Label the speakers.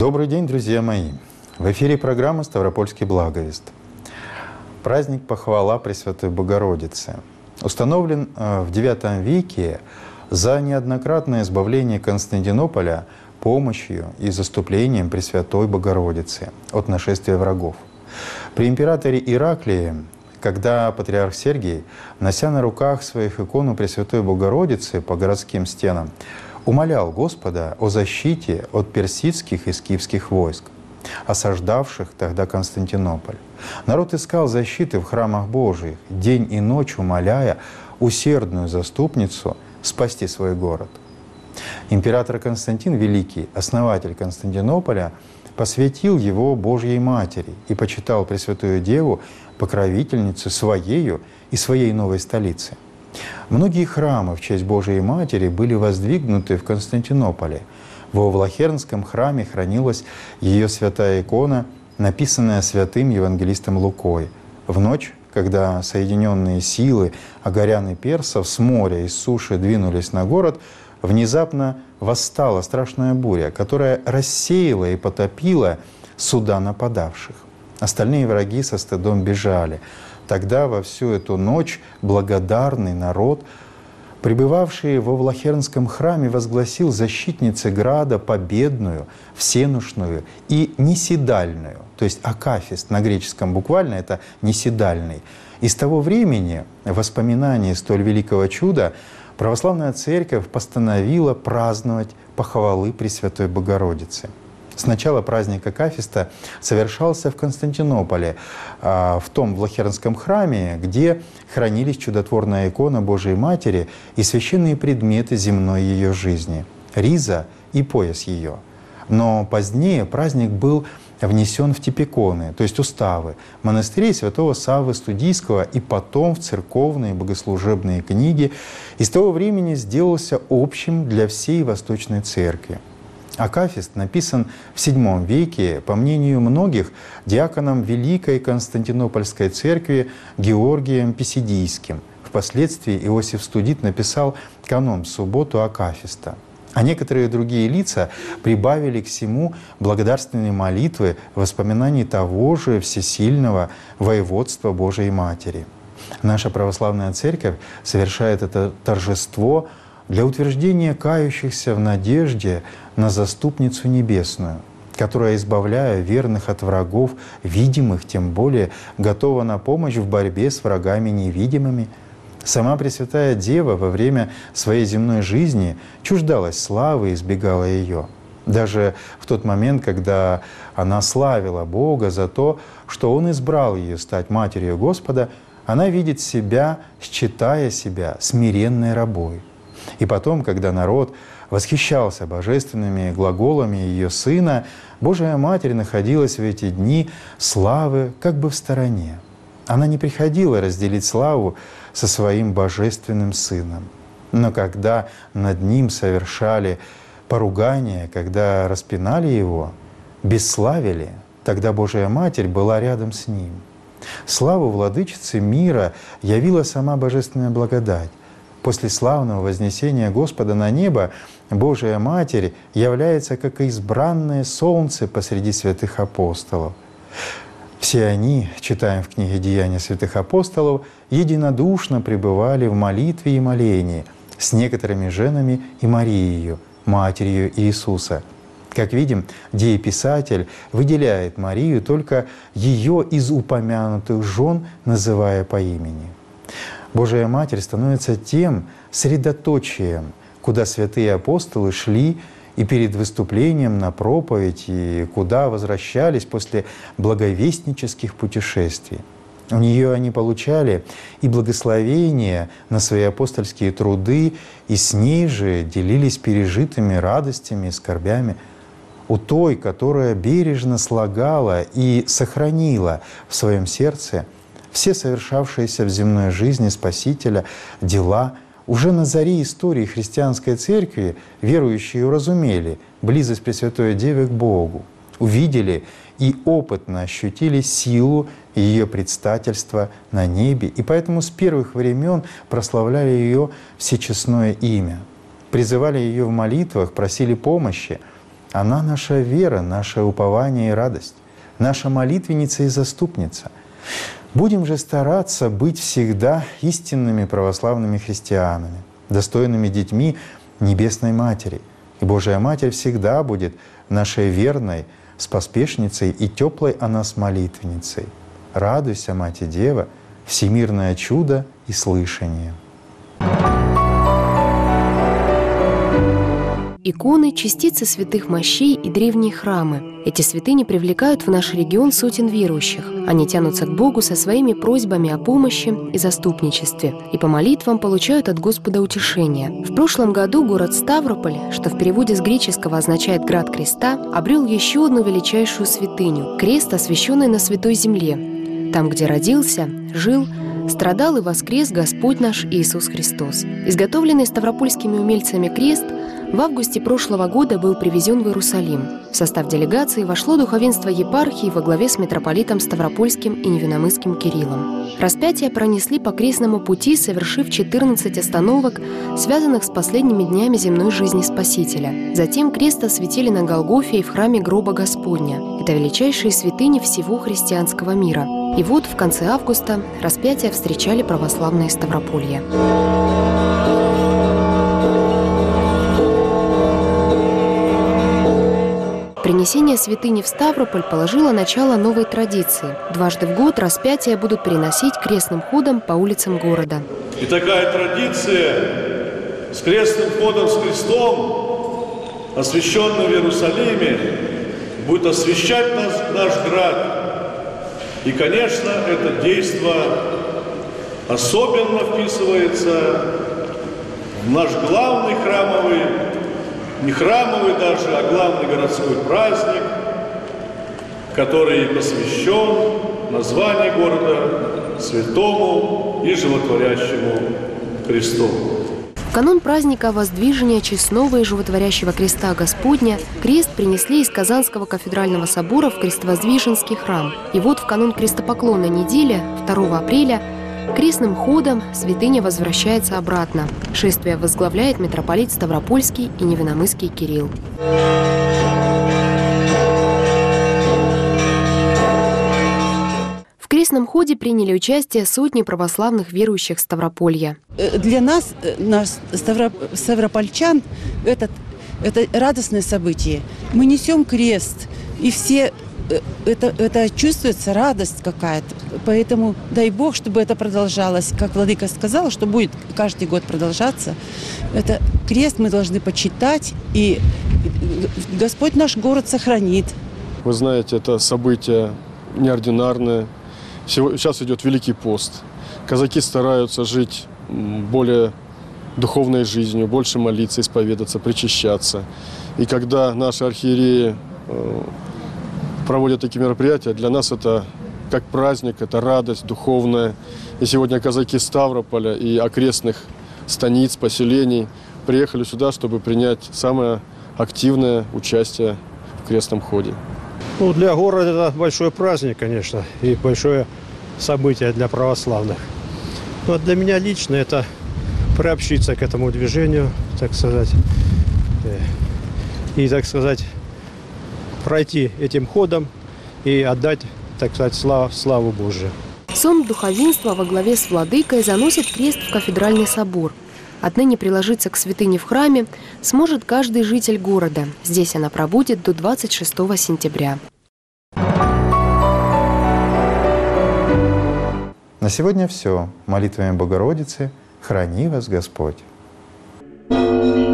Speaker 1: Добрый день, друзья мои! В эфире программа «Ставропольский благовест». Праздник Похвала Пресвятой Богородицы установлен в IX веке за неоднократное избавление Константинополя помощью и заступлением Пресвятой Богородицы от нашествия врагов. При императоре Ираклии, когда патриарх Сергий, нося на руках своих икону Пресвятой Богородицы по городским стенам, умолял Господа о защите от персидских и скифских войск, осаждавших тогда Константинополь. Народ искал защиты в храмах Божиих, день и ночь умоляя усердную заступницу спасти свой город. Император Константин Великий, основатель Константинополя, посвятил его Божьей Матери и почитал Пресвятую Деву покровительницей своею и своей новой столицы. Многие храмы в честь Божией Матери были воздвигнуты в Константинополе. Во Влахернском храме хранилась ее святая икона, написанная святым евангелистом Лукой. В ночь, когда соединенные силы агарян и персов с моря и с суши двинулись на город, внезапно восстала страшная буря, которая рассеяла и потопила суда нападавших. Остальные враги со стыдом бежали. Тогда во всю эту ночь благодарный народ, пребывавший во Влахернском храме, возгласил защитнице града победную, всенощную и неседальную, то есть акафист на греческом буквально это неседальный. И с того времени, в воспоминании столь великого чуда, православная церковь постановила праздновать похвалы Пресвятой Богородицы. Сначала праздник Акафиста совершался в Константинополе, в том Влахернском храме, где хранились чудотворная икона Божией Матери и священные предметы земной ее жизни — риза и пояс ее. Но позднее праздник был внесен в типиконы, то есть уставы, монастырей святого Саввы Студийского и потом в церковные богослужебные книги, и с того времени сделался общим для всей Восточной Церкви. Акафист написан в VII веке, по мнению многих, диаконом Великой Константинопольской церкви Георгием Писидийским. Впоследствии Иосиф Студит написал канон в субботу Акафиста. А некоторые другие лица прибавили к всему благодарственные молитвы в воспоминании того же всесильного воеводства Божией Матери. Наша православная церковь совершает это торжество для утверждения кающихся в надежде на Заступницу Небесную, которая, избавляя верных от врагов, видимых, тем более, готова на помощь в борьбе с врагами невидимыми. Сама Пресвятая Дева во время своей земной жизни чуждалась славы и избегала ее. Даже в тот момент, когда она славила Бога за то, что Он избрал ее стать Матерью Господа, она видит себя, считая себя смиренной рабой. И потом, когда народ восхищался божественными глаголами ее Сына, Божия Матерь находилась в эти дни славы как бы в стороне. Она не приходила разделить славу со своим божественным Сыном. Но когда над Ним совершали поругание, когда распинали Его, бесславили, тогда Божия Матерь была рядом с Ним. Славу Владычицы мира явила сама Божественная благодать. После славного вознесения Господа на небо Божия Матерь является как избранное солнце посреди святых апостолов. Все они, читаем в книге «Деяния святых апостолов», единодушно пребывали в молитве и молении с некоторыми женами и Марией, Матерью Иисуса. Как видим, дееписатель выделяет Марию только ее из упомянутых жен, называя по имени. Божия Матерь становится тем средоточием, куда святые апостолы шли и перед выступлением на проповедь, и куда возвращались после благовестнических путешествий. У нее они получали и благословения на свои апостольские труды, и с ней же делились пережитыми радостями и скорбями. У той, которая бережно слагала и сохранила в своем сердце все совершавшиеся в земной жизни Спасителя дела, уже на заре истории христианской церкви верующие уразумели близость Пресвятой Девы к Богу, увидели и опытно ощутили силу ее предстательства на небе, и поэтому с первых времен прославляли ее всечестное имя, призывали ее в молитвах, просили помощи. Она наша вера, наше упование и радость, наша молитвенница и заступница. Будем же стараться быть всегда истинными православными христианами, достойными детьми Небесной Матери. И Божия Матерь всегда будет нашей верной споспешницей и теплой о нас молитвенницей. Радуйся, Мать и Дева, всемирное чудо и слышание.
Speaker 2: Иконы – частицы святых мощей и древние храмы. Эти святыни привлекают в наш регион сотен верующих. Они тянутся к Богу со своими просьбами о помощи и заступничестве, и по молитвам получают от Господа утешение. В прошлом году город Ставрополь, что в переводе с греческого означает «град креста», обрел еще одну величайшую святыню – крест, освященный на Святой Земле, там, где родился, жил, страдал и воскрес Господь наш Иисус Христос. Изготовленный ставропольскими умельцами крест в августе прошлого года был привезен в Иерусалим. В состав делегации вошло духовенство епархии во главе с митрополитом Ставропольским и Невиномысским Кириллом. Распятие пронесли по крестному пути, совершив 14 остановок, связанных с последними днями земной жизни Спасителя. Затем крест осветили на Голгофе и в храме гроба Господня. Это величайшие святыни всего христианского мира. И вот в конце августа распятие встречали православные Ставрополья. Принесение святыни в Ставрополь положило начало новой традиции. Дважды в год распятия будут переносить крестным ходом по улицам города.
Speaker 3: И такая традиция с крестным ходом, с крестом, освященным в Иерусалиме, будет освящать наш град. И, конечно, это действо особенно вписывается в наш главный храмовый, не храмовый даже, а главный городской праздник, который посвящен названию города святому и животворящему кресту.
Speaker 2: В канун праздника Воздвижения Честного и Животворящего Креста Господня крест принесли из Казанского кафедрального собора в Крестовоздвиженский храм. И вот в канун крестопоклонной недели, 2 апреля, крестным ходом святыня возвращается обратно. Шествие возглавляет митрополит Ставропольский и Невиномысский Кирилл. В крестном ходе приняли участие сотни православных верующих Ставрополья.
Speaker 4: Для нас, ставропольчан, это радостное событие. Мы несем крест, и все это чувствуется радость какая-то. Поэтому дай Бог, чтобы это продолжалось. Как владыка сказал, что будет каждый год продолжаться. Это крест мы должны почитать, и Господь наш город сохранит.
Speaker 5: Вы знаете, это событие неординарное. Сейчас идет Великий пост. Казаки стараются жить более духовной жизнью, больше молиться, исповедаться, причащаться. И когда наши архиереи проводят такие мероприятия, для нас это как праздник, это радость духовная. И сегодня казаки Ставрополя и окрестных станиц, поселений приехали сюда, чтобы принять самое активное участие в крестном ходе.
Speaker 6: Ну, для города это большой праздник, конечно, и большое событие для православных. Но для меня лично это приобщиться к этому движению, так сказать, и, так сказать, пройти этим ходом и отдать, так сказать, славу Божию.
Speaker 2: Сон духовенства во главе с владыкой заносит крест в кафедральный собор. Отныне приложиться к святыне в храме сможет каждый житель города. Здесь она пробудет до 26 сентября.
Speaker 1: На сегодня все. Молитвами Богородицы храни вас Господь.